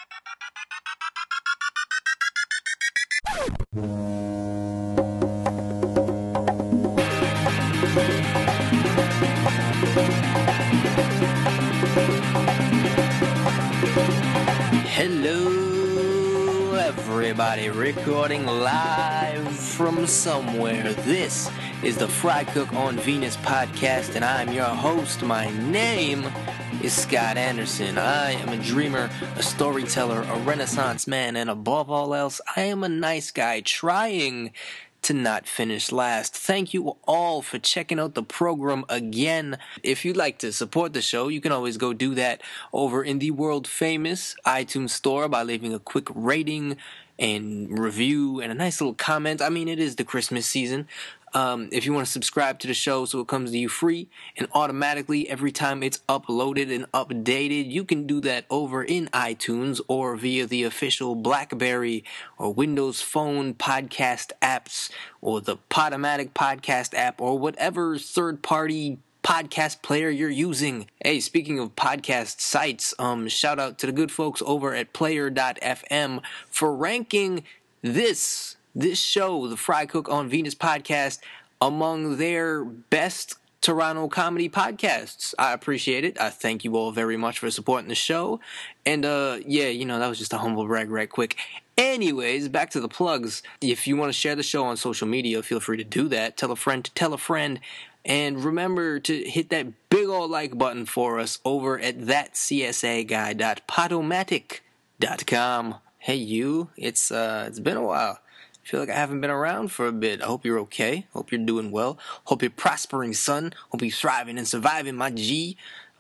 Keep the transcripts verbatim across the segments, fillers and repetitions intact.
Hello, everybody, recording live from somewhere. This is the Fry Cook on Venus podcast, and I'm your host. My name is Scott Anderson. I am a dreamer, a storyteller, a renaissance man, and above all else, I am a nice guy trying to not finish last. Thank you all for checking out the program again. If you'd like to support the show, you can always go do that over in the world famous iTunes store by leaving a quick rating and review and a nice little comment. I mean, it is the Christmas season. Um, if you want to subscribe to the show so it comes to you free and automatically every time it's uploaded and updated, you can do that over in iTunes or via the official BlackBerry or Windows Phone podcast apps or the Podomatic podcast app or whatever third-party podcast player you're using. Hey, speaking of podcast sites, um, shout out to the good folks over at player dot f m for ranking this This show, the Fry Cook on Venus podcast, among their best Toronto comedy podcasts. I appreciate it. I thank you all very much for supporting the show. And, uh, yeah, you know, that was just a humble brag right quick. Anyways, back to the plugs. If you want to share the show on social media, feel free to do that. Tell a friend to tell a friend. And remember to hit that big old like button for us over at that c s a guy dot podomatic dot com. Hey, you. It's, uh, it's been a while. I feel like I haven't been around for a bit. I hope you're okay. Hope you're doing well. Hope you're prospering, son. Hope you're thriving and surviving, my G.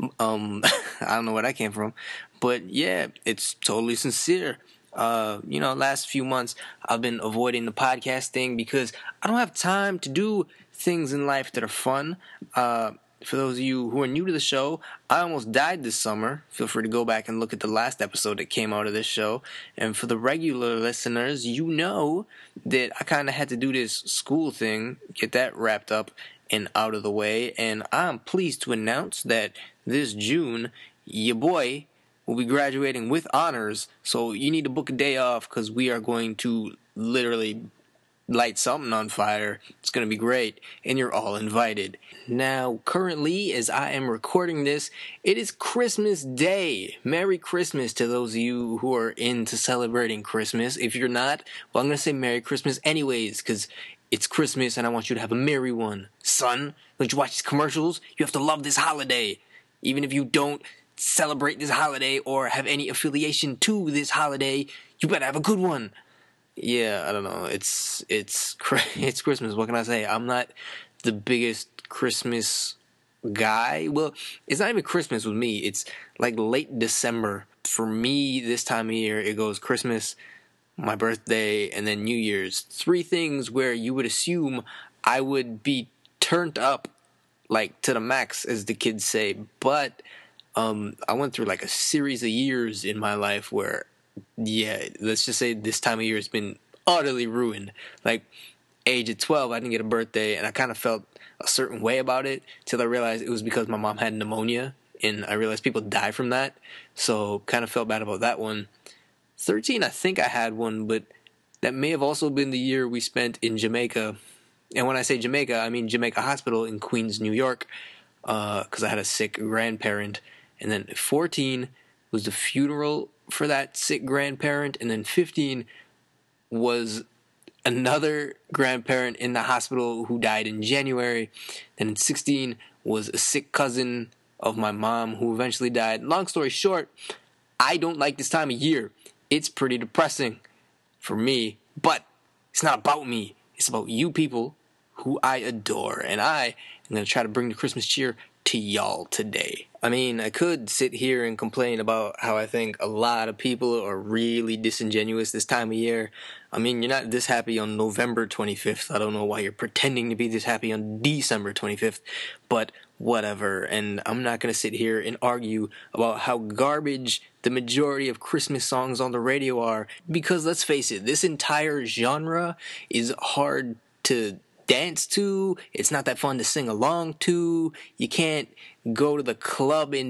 Um, I don't know where that came from. But yeah, it's totally sincere. Uh, you know, last few months I've been avoiding the podcast thing because I don't have time to do things in life that are fun. Uh, For those of you who are new to the show, I almost died this summer. Feel free to go back and look at the last episode that came out of this show. And for the regular listeners, you know that I kind of had to do this school thing, get that wrapped up and out of the way. And I'm pleased to announce that this June, your boy will be graduating with honors. So you need to book a day off because we are going to literally light something on fire. It's going to be great, and you're all invited. Now, currently, as I am recording this, it is Christmas Day. Merry Christmas to those of you who are into celebrating Christmas. If you're not, well, I'm going to say Merry Christmas anyways, because it's Christmas, and I want you to have a merry one. Son, don't you watch these commercials? You have to love this holiday. Even if you don't celebrate this holiday or have any affiliation to this holiday, you better have a good one. Yeah, I don't know. It's it's it's Christmas. What can I say? I'm not the biggest Christmas guy. Well, it's not even Christmas with me. It's like late December. For me, this time of year, it goes Christmas, my birthday, and then New Year's. Three things where you would assume I would be turned up, like, to the max, as the kids say. But um, I went through, like, a series of years in my life where, yeah, let's just say this time of year has been utterly ruined. Like, age of twelve, I didn't get a birthday, and I kind of felt a certain way about it till I realized it was because my mom had pneumonia, and I realized people die from that, so kind of felt bad about that one. thirteen, I think I had one, but that may have also been the year we spent in Jamaica. And when I say Jamaica, I mean Jamaica Hospital in Queens, New York, because uh, I had a sick grandparent. And then fourteen was the funeral for that sick grandparent, and then fifteen was another grandparent in the hospital who died in January. Then in sixteen was a sick cousin of my mom who eventually died. Long story short, I don't like this time of year. It's pretty depressing for me, but it's not about me. It's about you people who I adore, and I am going to try to bring the Christmas cheer to y'all today. I mean, I could sit here and complain about how I think a lot of people are really disingenuous this time of year. I mean, you're not this happy on November twenty-fifth. I don't know why you're pretending to be this happy on December twenty-fifth, but whatever. And I'm not going to sit here and argue about how garbage the majority of Christmas songs on the radio are, because let's face it, this entire genre is hard to dance to. It's not that fun to sing along to. You can't go to the club and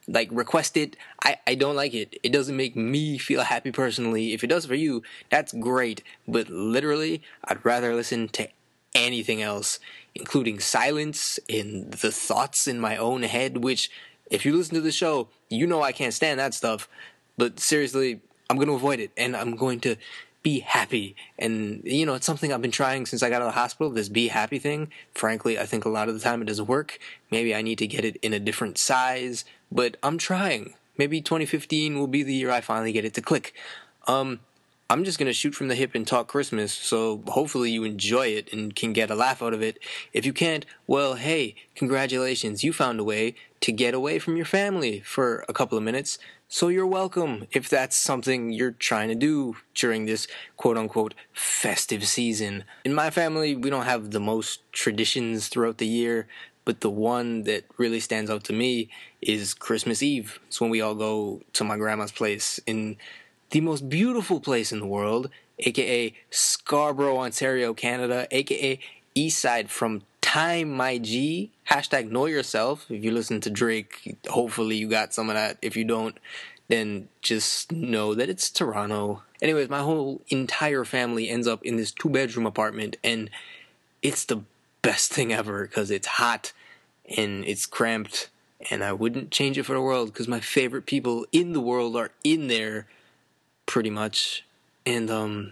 Like, request it. I, I don't like it. It doesn't make me feel happy personally. If it does for you, that's great. But literally, I'd rather listen to anything else, including silence and the thoughts in my own head, which, if you listen to the show, you know I can't stand that stuff. But seriously, I'm going to avoid it, and I'm going to be happy. And, you know, it's something I've been trying since I got out of the hospital, this be happy thing. Frankly, I think a lot of the time it doesn't work. Maybe I need to get it in a different size, but I'm trying. Maybe twenty fifteen will be the year I finally get it to click. Um, I'm just going to shoot from the hip and talk Christmas, so hopefully you enjoy it and can get a laugh out of it. If you can't, well, hey, congratulations, you found a way to get away from your family for a couple of minutes. So you're welcome if that's something you're trying to do during this quote-unquote festive season. In my family, we don't have the most traditions throughout the year, but the one that really stands out to me is Christmas Eve. It's when we all go to my grandma's place in the most beautiful place in the world, aka Scarborough, Ontario, Canada, aka Eastside from Time My G, hashtag know yourself. If you listen to Drake, hopefully you got some of that. If you don't, then just know that it's Toronto. Anyways, my whole entire family ends up in this two-bedroom apartment, and it's the best thing ever because it's hot and it's cramped, and I wouldn't change it for the world because my favorite people in the world are in there pretty much, and um,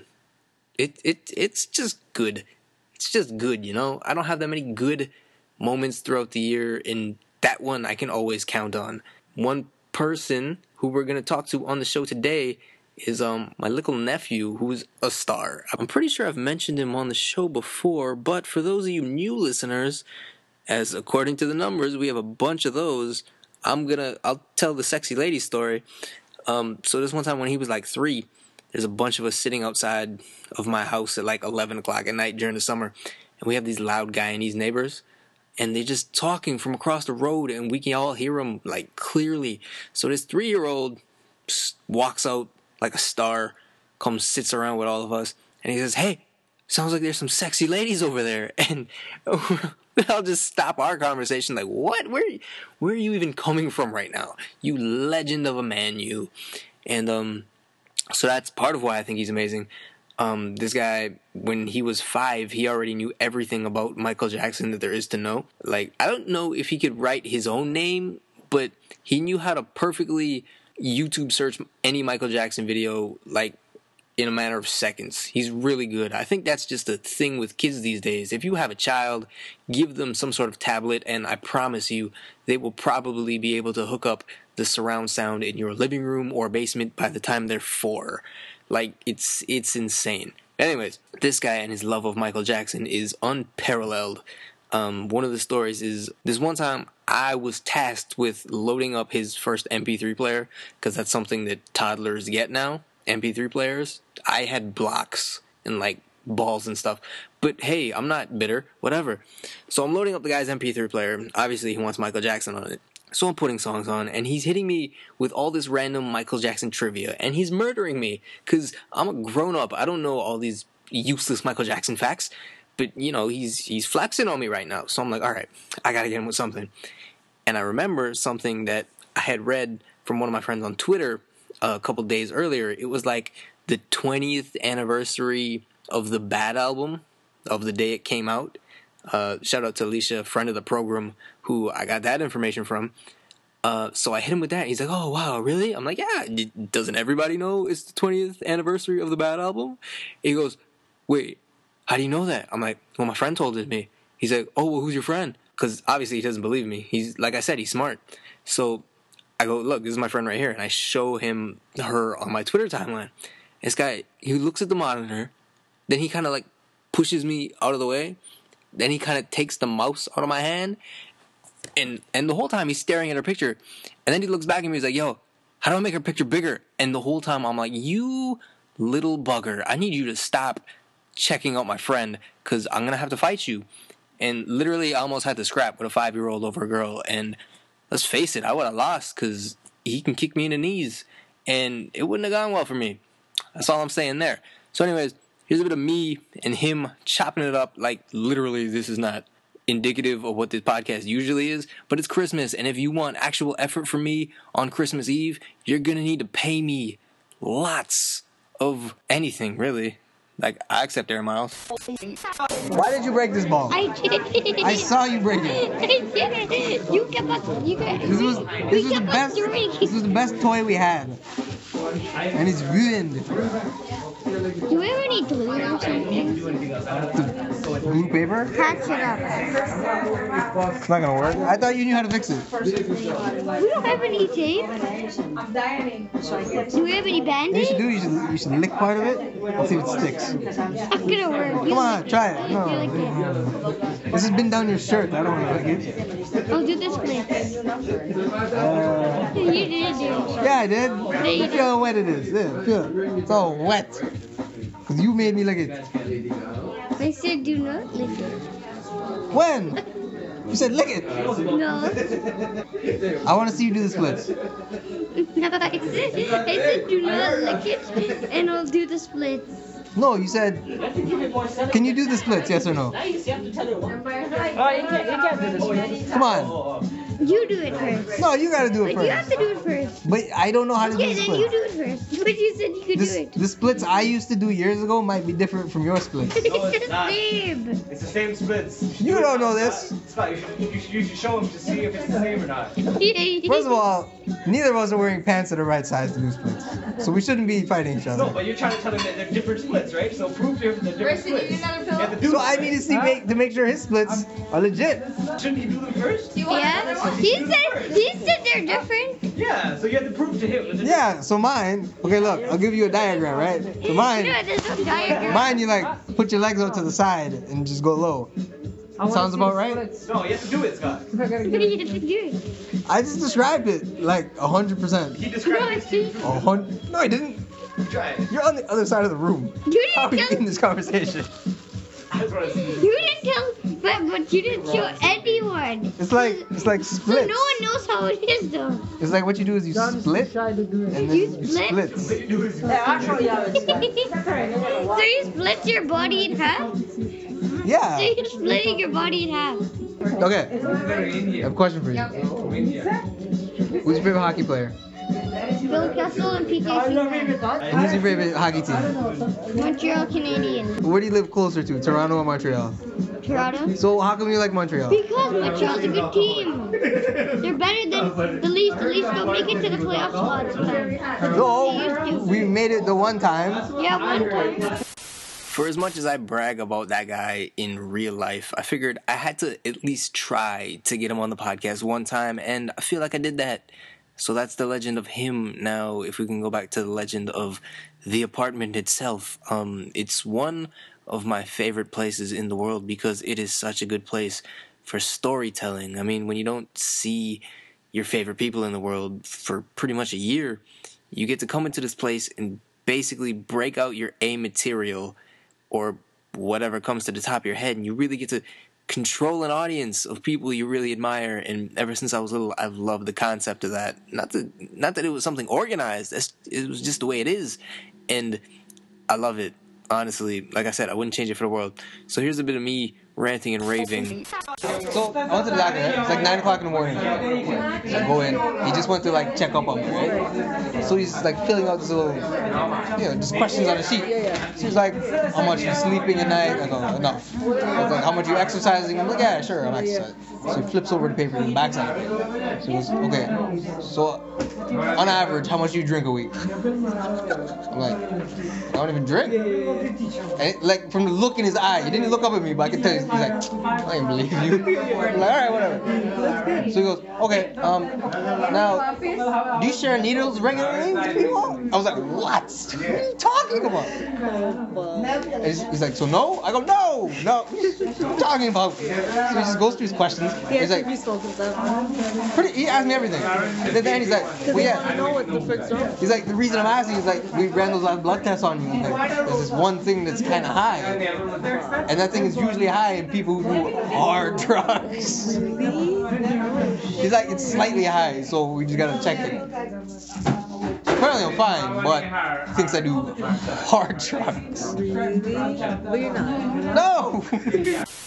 it it it's just good. It's just good, you know? I don't have that many good moments throughout the year, and that one I can always count on. One person who we're going to talk to on the show today is um my little nephew, who's a star. I'm pretty sure I've mentioned him on the show before, but for those of you new listeners, as according to the numbers, we have a bunch of those, I'm going to, I'll tell the sexy lady story. Um, so this one time when he was like three, there's a bunch of us sitting outside of my house at like eleven o'clock at night during the summer. And we have these loud Guyanese neighbors. And they're just talking from across the road. And we can all hear them like clearly. So this three-year-old walks out like a star, comes, sits around with all of us. And he says, hey, sounds like there's some sexy ladies over there. And I'll just stop our conversation like, what? Where, where are you even coming from right now? You legend of a man, you. And, um... so that's part of why I think he's amazing. Um, this guy, when he was five, he already knew everything about Michael Jackson that there is to know. Like, I don't know if he could write his own name, but he knew how to perfectly YouTube search any Michael Jackson video, like, in a matter of seconds. He's really good. I think that's just a thing with kids these days. If you have a child, give them some sort of tablet, and I promise you, they will probably be able to hook up the surround sound in your living room or basement by the time they're four. Like, it's it's insane. Anyways, this guy and his love of Michael Jackson is unparalleled. Um, one of the stories is, this one time I was tasked with loading up his first M P three player, because that's something that toddlers get now, M P three players. I had blocks and like balls and stuff, but hey, I'm not bitter, whatever. So I'm loading up the guy's M P three player. Obviously he wants Michael Jackson on it. So I'm putting songs on, and he's hitting me with all this random Michael Jackson trivia, and he's murdering me, because I'm a grown-up. I don't know all these useless Michael Jackson facts, but, you know, he's he's flexing on me right now. So I'm like, all right, I gotta get him with something. And I remember something that I had read from one of my friends on Twitter a couple days earlier. It was like the twentieth anniversary of the Bad album, of the day it came out. Uh, shout out to Alicia, friend of the program, who I got that information from. Uh, so I hit him with that. He's like, oh, wow, really? I'm like, yeah, doesn't everybody know it's the twentieth anniversary of the Bad album? He goes, wait, how do you know that? I'm like, well, my friend told it me. He's like, oh, well, who's your friend? Because obviously he doesn't believe me. He's, like I said, he's smart. So I go, look, this is my friend right here. And I show him her on my Twitter timeline. This guy, he looks at the monitor. Then he kind of like pushes me out of the way. Then he kind of takes the mouse out of my hand, and and the whole time he's staring at her picture. And then he looks back at me, he's like, yo, how do I make her picture bigger? And the whole time I'm like, you little bugger, I need you to stop checking out my friend, because I'm going to have to fight you. And literally I almost had to scrap with a five-year-old over a girl. And let's face it, I would have lost, because he can kick me in the knees, and it wouldn't have gone well for me. That's all I'm saying there. So anyways, here's a bit of me and him chopping it up like literally this is not indicative of what this podcast usually is, but it's Christmas, and if you want actual effort from me on Christmas Eve, you're gonna need to pay me lots of anything, really. Like, I accept air miles. Why did you break this ball? I did. I saw you break it. I did. You kept on. You kept. This was this was the best. This was the best toy we had, and it's ruined. Do we have any glue or something? Blue paper? Patch it up. It's not gonna work. I thought you knew how to fix it. We don't have any tape. Do we have any What you band-aids? should do, you should you should lick part of it and see if it sticks. It's not gonna work. Come on, try it. You like No. it. This has been down your shirt. I don't want to lick it. I'll do this split. Uh, You did do it. yeah, I did. you did. Feel how wet it is. Yeah, feel it. It's all wet. Cause you made me lick it. I said do not lick it. When? You said lick it. No. I want to see you do the splits. No, I said, I said do not lick it, and I'll do the splits. No, you said. Can you do the splits? Yes or no? Oh, you can't, you can't do this. Come on. You do it first. No, you gotta do it But you have first. to do it first. But I don't know how to do Yeah, the then you splits. do it first. But you said you could This, do it. the splits I used to do years ago might be different from your splits. It's the same. It's the same splits. You don't know this. It's fine. You should, you, should, you should show them to see if it's the same or not. First of all, neither of us are wearing pants of the right size to do splits. So we shouldn't be fighting each No, other. but you're trying to tell them that they're different splits, right? So prove they're, they're different splits. You have to do So them I first. need to see make, to make sure his splits are legit. Shouldn't he do them first? Yeah. He said he said they're different. Yeah, so you have to prove to him. that they're Yeah, so mine, okay look, I'll give you a diagram, right? So mine, No, there's no diagram. mine you like put your legs out to the side and just go low. Sounds about right? different. No, you have to do it, Scott. You have to do it. I just described it like a hundred percent. He No, described I it to you. didn't. A hundred? No, I didn't. Try it. You're on the other side of the room. You How are didn't you in tell. this conversation? That's what I said. You didn't tell. But but you didn't show anyone. It's like it's like So splits. no one knows how it is though. It's like what you do is you split and then You you split? splits. What you do is Yeah, I'll show you how it's done. So you split your body in half? So Yeah. you're splitting your body in half. Okay. I have a question for you. Who's your favorite hockey player? Bill Kessel and P K Subban. And who's your favorite hockey team? Montreal Canadiens. Where do you live closer to, Toronto or Montreal? Toronto. So how come you like Montreal? Because Montreal's a good team. They're better than the Leafs. The Leafs don't make it to the playoff spots. No, we made it the one time. Yeah, one time. For as much as I brag about that guy in real life, I figured I had to at least try to get him on the podcast one time, and I feel like I did that. So that's the legend of him. Now, if we can go back to the legend of the apartment itself, um, it's one of my favorite places in the world because it is such a good place for storytelling. I mean, when you don't see your favorite people in the world for pretty much a year, you get to come into this place and basically break out your A material or whatever comes to the top of your head, and you really get to control an audience of people you really admire. And ever since I was little, I've loved the concept of that. Not that, not that it was something organized. That's, it was just the way it is, and I love it. Honestly, like I said, I wouldn't change it for the world. So here's a bit of me ranting and raving. So I went to the doctor, right? It's like nine o'clock in the morning. So I go in. He just went to like check up on me, right? So he's like filling out this little, you know, just questions on a sheet. So he's like, how much you sleeping at night? I go, enough. He's like, how much you exercising? I'm like, yeah, sure, I'm exercising. So he flips over the paper and backs out. So he goes, okay. So on average, how much do you drink a week? I'm like, I don't even drink. And it, like from the look in his eye, he didn't look up at me, but I could tell he's, he's like, I don't believe you. I'm like, all right, whatever. So he goes, okay. Um, now, do you share needles regularly with people? I was like, what? What are you talking about? And he's, he's like, so no? I go, no, no. What are you talking about? So he just goes through his questions. He's like, pretty. He asked me everything. And then then he's like, well, yeah. He's like, the reason I'm asking is like, we ran those last blood tests on you. Like, there's this one thing that's kind of high, and that thing is usually high in people who do hard drugs. He's like, it's slightly high, so we just gotta check it. Apparently I'm fine, but he thinks I do hard drugs. But you're not. No!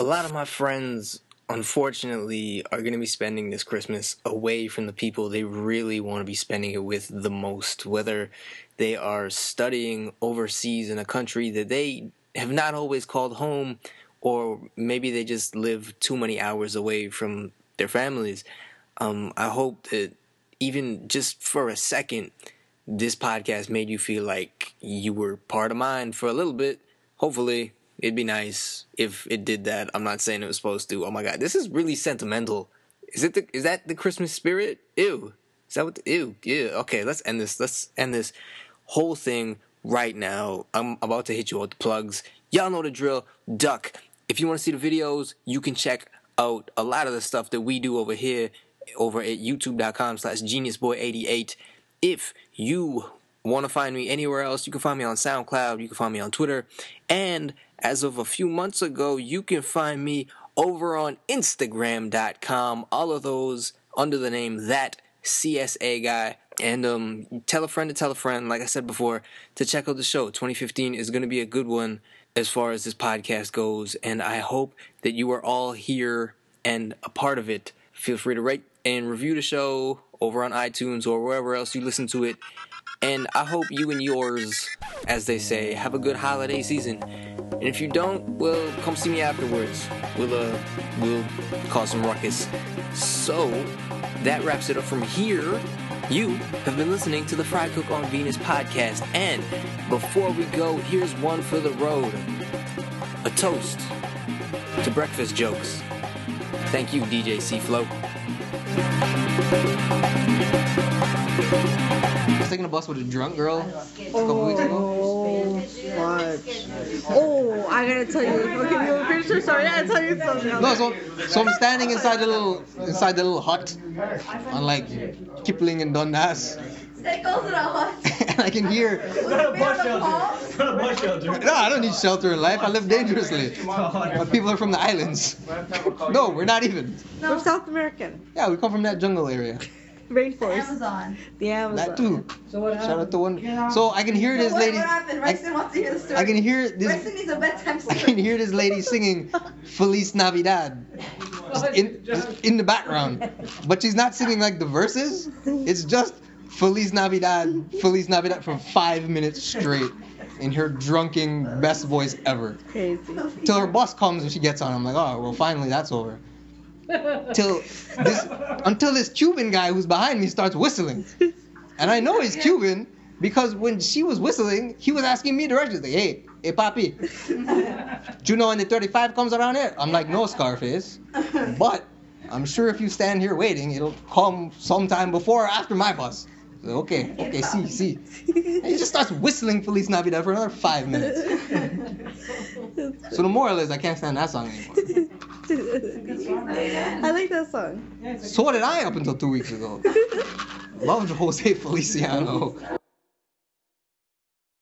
A lot of my friends, unfortunately, are going to be spending this Christmas away from the people they really want to be spending it with the most, whether they are studying overseas in a country that they have not always called home, or maybe they just live too many hours away from their families. Um, I hope that even just for a second, this podcast made you feel like you were part of mine for a little bit. Hopefully, it'd be nice if it did that. I'm not saying it was supposed to. Oh my God, this is really sentimental. Is it the, is that the Christmas spirit? Ew. Is that what the, ew, ew. Okay, let's end this. Let's end this whole thing right now. I'm about to hit you with the plugs. Y'all know the drill. Duck. If you want to see the videos, you can check out a lot of the stuff that we do over here over at youtube.com slash geniusboy88. If you want to find me anywhere else, you can find me on SoundCloud, you can find me on Twitter, and as of a few months ago, you can find me over on Instagram dot com, all of those under the name That C S A Guy. And um, tell a friend to tell a friend, like I said before, to check out the show. twenty fifteen is going to be a good one as far as this podcast goes, and I hope that you are all here and a part of it. Feel free to rate and review the show over on iTunes or wherever else you listen to it. And I hope you and yours, as they say, have a good holiday season. And if you don't, well, come see me afterwards. We'll uh, we'll cause some ruckus. So that wraps it up from here. You have been listening to the Fry Cook on Venus podcast. And before we go, here's one for the road. A toast to breakfast jokes. Thank you, D J C-Flow. I was taking a bus with a drunk girl a couple weeks ago. Oh, fudge. Oh, I gotta tell you. Okay, you finish your story. I gotta tell you something. No, so so I'm standing inside the little inside the little hut on like Kipling and Dundas. It goes in a hut. And I can hear. It's not a bus shelter. It's not a bus shelter. No, I don't need shelter in life. I live dangerously. My people are from the islands. No, we're not even. We're South American. Yeah, we come from that jungle area. Rainforest. Amazon. The Amazon. That too. So what Shout out to one. So I can hear this what, lady. what happened? I, Rexon wants to hear the story. I can hear this. Rexon needs a bedtime I story. can hear this lady singing Feliz Navidad just in, just in the background. But she's not singing like the verses. It's just Feliz Navidad, Feliz Navidad for five minutes straight in her drunken best voice ever. Crazy. Till her bus comes and she gets on. I'm like, oh, well, finally that's over. Till this, until this Cuban guy who's behind me starts whistling. And I know he's Cuban because when she was whistling, he was asking me directions. Like, hey, hey, papi, do you know when the thirty-five comes around here? I'm like, no, Scarface. But I'm sure if you stand here waiting, it'll come sometime before or after my bus. So, okay, okay, see, see. And he just starts whistling Feliz Navidad for another five minutes. So the moral is I can't stand that song anymore. I like that song. So did I up until two weeks ago. Loved Jose Feliciano.